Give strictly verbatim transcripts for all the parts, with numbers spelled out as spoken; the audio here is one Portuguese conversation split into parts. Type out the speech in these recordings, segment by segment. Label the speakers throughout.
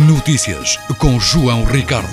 Speaker 1: Notícias com João Ricardo.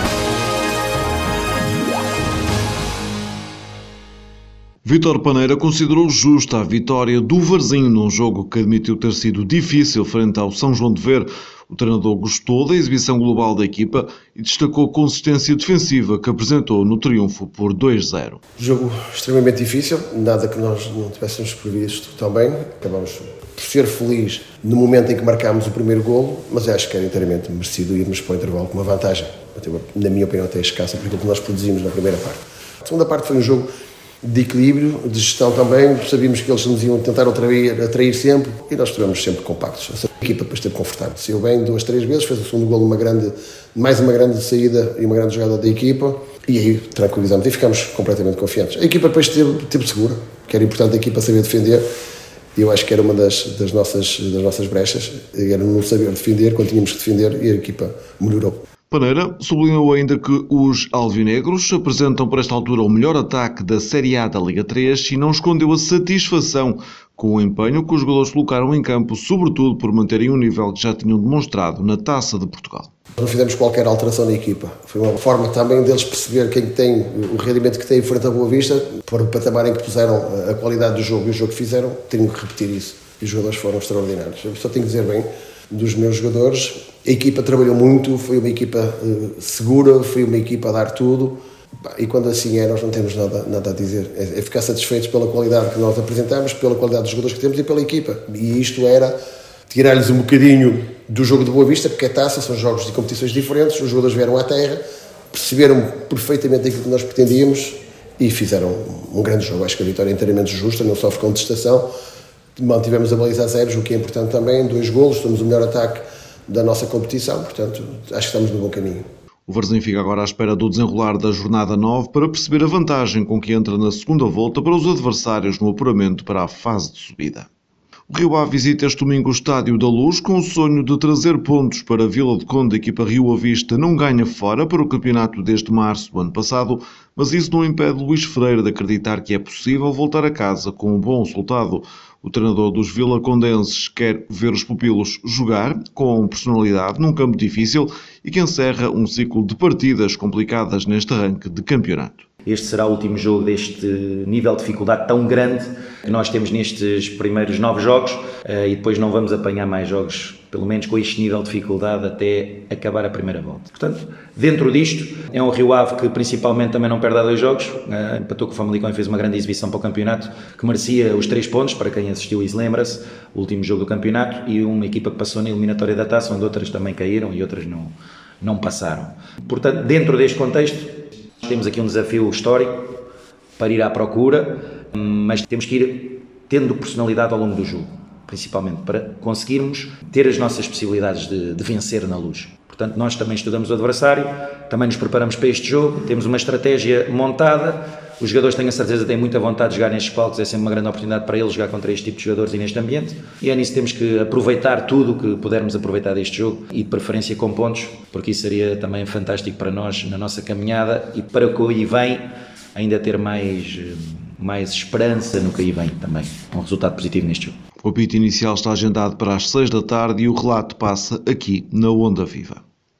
Speaker 1: Vítor Paneira considerou justa a vitória do Varzim num jogo que admitiu ter sido difícil frente ao São João de Ver. O treinador gostou da exibição global da equipa e destacou a consistência defensiva que apresentou no triunfo por dois a zero.
Speaker 2: Jogo extremamente difícil, nada que nós não tivéssemos previsto também. Acabamos por ser felizes no momento em que marcámos o primeiro golo, mas acho que era inteiramente merecido irmos para o intervalo com uma vantagem, na minha opinião até escassa, por aquilo que nós produzimos na primeira parte. A segunda parte foi um jogo de equilíbrio, de gestão também. Sabíamos que eles nos iam tentar atrair, atrair sempre e nós estivemos sempre compactos. A equipa depois esteve confortável. Saiu bem duas, três vezes, fez o segundo golo, uma grande, mais uma grande saída e uma grande jogada da equipa e aí tranquilizamos e ficámos completamente confiantes. A equipa depois esteve, esteve segura, que era importante a equipa saber defender. Eu acho que era uma das, das, nossas, das nossas brechas, era não saber defender quando tínhamos que defender e a equipa melhorou.
Speaker 1: Paneira sublinhou ainda que os alvinegros apresentam por esta altura o melhor ataque da Série A da Liga três e não escondeu a satisfação com o empenho que os jogadores colocaram em campo, sobretudo por manterem um nível que já tinham demonstrado na Taça de Portugal.
Speaker 2: Não fizemos qualquer alteração na equipa. Foi uma forma também deles perceber quem tem o rendimento que tem frente à Boa Vista, por o patamar em que puseram a qualidade do jogo e o jogo que fizeram, teriam que repetir isso. E os jogadores foram extraordinários. Eu só tenho que dizer bem dos meus jogadores. A equipa trabalhou muito, foi uma equipa uh, segura, foi uma equipa a dar tudo. E quando assim é, nós não temos nada, nada a dizer. É, é ficar satisfeitos pela qualidade que nós apresentamos, pela qualidade dos jogadores que temos e pela equipa. E isto era tirar-lhes um bocadinho do jogo de Boa Vista, porque é taça, são jogos de competições diferentes, os jogadores vieram à terra, perceberam perfeitamente aquilo que nós pretendíamos e fizeram um grande jogo. Acho que a vitória é inteiramente justa, não sofre contestação. Mantivemos a baliza a zeros, o que é importante também, dois golos, somos o melhor ataque da nossa competição, portanto, acho que estamos no bom caminho.
Speaker 1: O Varzim fica agora à espera do desenrolar da jornada nove para perceber a vantagem com que entra na segunda volta para os adversários no apuramento para a fase de subida. O Rio Ave visita este domingo o Estádio da Luz com o sonho de trazer pontos para a Vila de Conde. A equipa Rio Avista não ganha fora para o campeonato desde março do ano passado, mas isso não impede Luís Freire de acreditar que é possível voltar a casa com um bom resultado. O treinador dos vilacondenses quer ver os pupilos jogar com personalidade num campo difícil e que encerra um ciclo de partidas complicadas neste arranque de campeonato.
Speaker 3: Este será o último jogo deste nível de dificuldade tão grande que nós temos nestes primeiros nove jogos e depois não vamos apanhar mais jogos, pelo menos com este nível de dificuldade, até acabar a primeira volta. Portanto, dentro disto, é um Rio Ave que principalmente também não perde há dois jogos, empatou com o Famalicão e fez uma grande exibição para o campeonato, que merecia os três pontos, para quem assistiu e se lembra-se, o último jogo do campeonato, e uma equipa que passou na eliminatória da Taça, onde outras também caíram e outras não, não passaram. Portanto, dentro deste contexto, temos aqui um desafio histórico para ir à procura, mas temos que ir tendo personalidade ao longo do jogo, principalmente para conseguirmos ter as nossas possibilidades de, de vencer na Luz. Portanto, nós também estudamos o adversário, também nos preparamos para este jogo, temos uma estratégia montada, os jogadores tenho a certeza que têm muita vontade de jogar nestes palcos, é sempre uma grande oportunidade para eles jogar contra este tipo de jogadores e neste ambiente, e é nisso que temos que aproveitar tudo o que pudermos aproveitar deste jogo e de preferência com pontos, porque isso seria também fantástico para nós na nossa caminhada e para o que aí vem ainda ter mais, mais esperança no que aí vem também, um resultado positivo neste jogo.
Speaker 1: O apito inicial está agendado para as seis da tarde e o relato passa aqui na Onda Viva.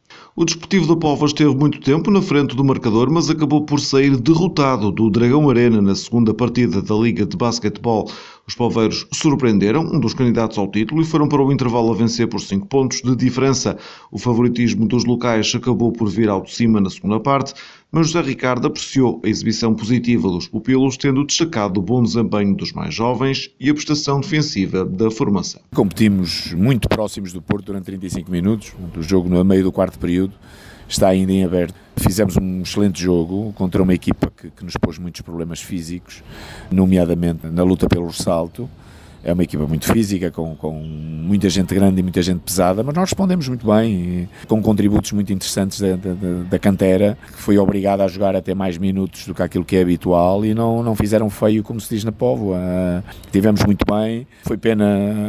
Speaker 1: O Desportivo da Póvoa esteve muito tempo na frente do marcador, mas acabou por sair derrotado do Dragão Arena na segunda partida da Liga de Basquetebol. Os poveiros surpreenderam um dos candidatos ao título e foram para o intervalo a vencer por cinco pontos de diferença. O favoritismo dos locais acabou por vir ao de cima na segunda parte, mas José Ricardo apreciou a exibição positiva dos pupilos, tendo destacado o bom desempenho dos mais jovens e a prestação defensiva da formação.
Speaker 4: Competimos muito próximos do Porto durante trinta e cinco minutos, o jogo no meio do quarto período está ainda em aberto. Fizemos um excelente jogo contra uma equipa que, que nos pôs muitos problemas físicos, nomeadamente na luta pelo ressalto. É uma equipa muito física, com, com muita gente grande e muita gente pesada, mas nós respondemos muito bem, com contributos muito interessantes da, da, da cantera, que foi obrigada a jogar até mais minutos do que aquilo que é habitual e não, não fizeram feio, como se diz na Póvoa. Uh, tivemos muito bem, foi pena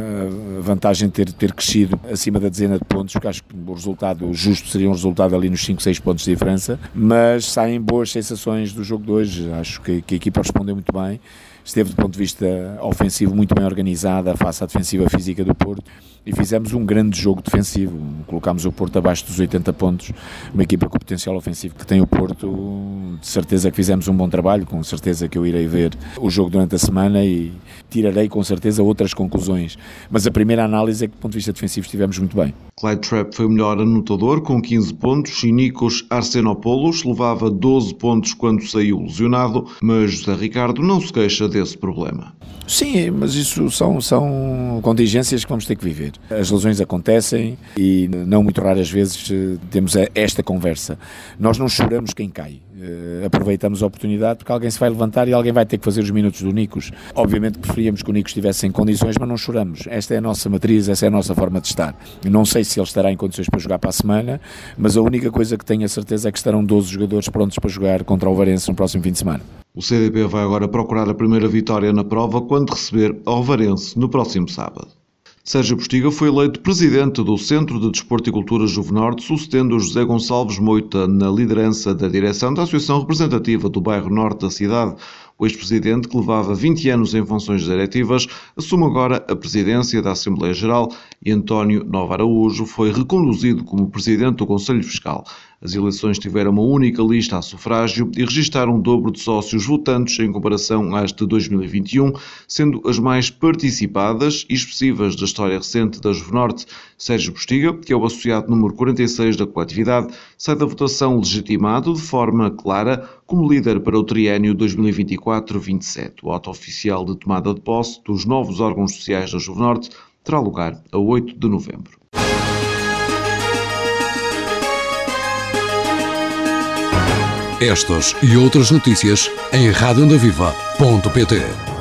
Speaker 4: a vantagem ter, ter crescido acima da dezena de pontos, porque acho que o resultado justo seria um resultado ali nos cinco, seis pontos de diferença, mas saem boas sensações do jogo de hoje. Acho que, que a equipa respondeu muito bem. Esteve, do ponto de vista ofensivo, muito bem organizada face à defensiva física do Porto e fizemos um grande jogo defensivo. Colocámos o Porto abaixo dos oitenta pontos, uma equipa com o potencial ofensivo que tem o Porto. De certeza que fizemos um bom trabalho, com certeza que eu irei ver o jogo durante a semana e tirarei com certeza outras conclusões, mas a primeira análise é que do ponto de vista defensivo estivemos muito bem.
Speaker 1: Clyde Trapp foi o melhor anotador com quinze pontos e Nikos Arsenopoulos levava doze pontos quando saiu lesionado, mas José Ricardo não se queixa desse problema.
Speaker 4: Sim, mas isso são, são contingências que vamos ter que viver. As lesões acontecem e não muito raras vezes temos esta conversa. Nós não choramos quem cai. Aproveitamos a oportunidade porque alguém se vai levantar e alguém vai ter que fazer os minutos do Nikos. Obviamente preferíamos que o Nikos estivesse em condições, mas não choramos. Esta é a nossa matriz, essa é a nossa forma de estar. Não sei se ele estará em condições para jogar para a semana, mas a única coisa que tenho a certeza é que estarão doze jogadores prontos para jogar contra o Ovarense no próximo fim de semana.
Speaker 1: O C D P vai agora procurar a primeira vitória na prova quando receber o Ovarense no próximo sábado. Sérgio Postiga foi eleito presidente do Centro de Desporto e Cultura Juvenorte, sucedendo José Gonçalves Moita na liderança da direção da Associação Representativa do Bairro Norte da cidade. O ex-presidente, que levava vinte anos em funções diretivas, assume agora a presidência da Assembleia Geral e António Nova Araújo foi reconduzido como presidente do Conselho Fiscal. As eleições tiveram uma única lista a sufrágio e registaram um dobro de sócios votantes em comparação às de dois mil e vinte e um, sendo as mais participadas e expressivas da história recente da Juvenorte. Sérgio Postiga, que é o associado número quarenta e seis da coletividade, sai da votação legitimado de forma clara como líder para o triênio dois mil e vinte e quatro a vinte e sete. O ato oficial de tomada de posse dos novos órgãos sociais da Juvenorte terá lugar a oito de novembro.
Speaker 5: Estas e outras notícias em rádio onda viva ponto pt.